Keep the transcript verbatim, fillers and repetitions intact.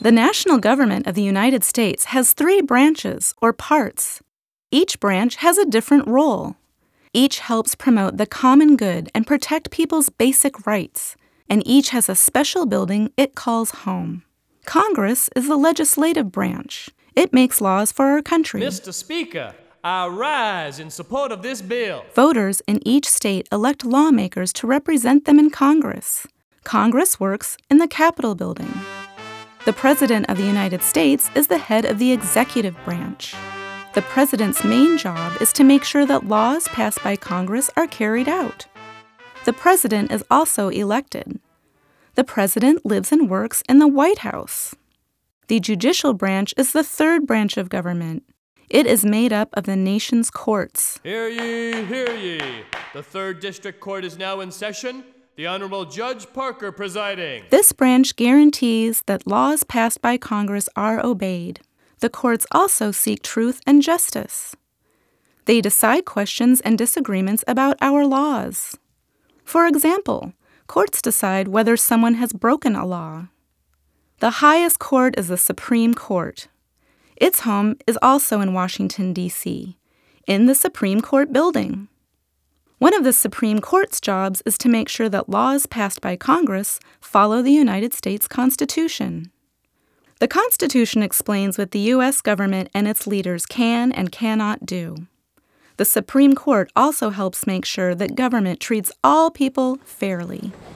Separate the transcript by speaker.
Speaker 1: The national government of the United States has three branches, or parts. Each branch has a different role. Each helps promote the common good and protect people's basic rights, and each has a special building it calls home. Congress is the legislative branch. It makes laws for our country.
Speaker 2: Mister Speaker, I rise in support of this bill.
Speaker 1: Voters in each state elect lawmakers to represent them in Congress. Congress works in the Capitol building. The President of the United States is the head of the executive branch. The President's main job is to make sure that laws passed by Congress are carried out. The President is also elected. The President lives and works in the White House. The judicial branch is the third branch of government. It is made up of the nation's courts.
Speaker 2: Hear ye, hear ye. The Third District Court is now in session. The Honorable Judge Parker presiding.
Speaker 1: This branch guarantees that laws passed by Congress are obeyed. The courts also seek truth and justice. They decide questions and disagreements about our laws. For example, courts decide whether someone has broken a law. The highest court is the Supreme Court. Its home is also in Washington, D C, in the Supreme Court building. One of the Supreme Court's jobs is to make sure that laws passed by Congress follow the United States Constitution. The Constitution explains what the U S government and its leaders can and cannot do. The Supreme Court also helps make sure that government treats all people fairly.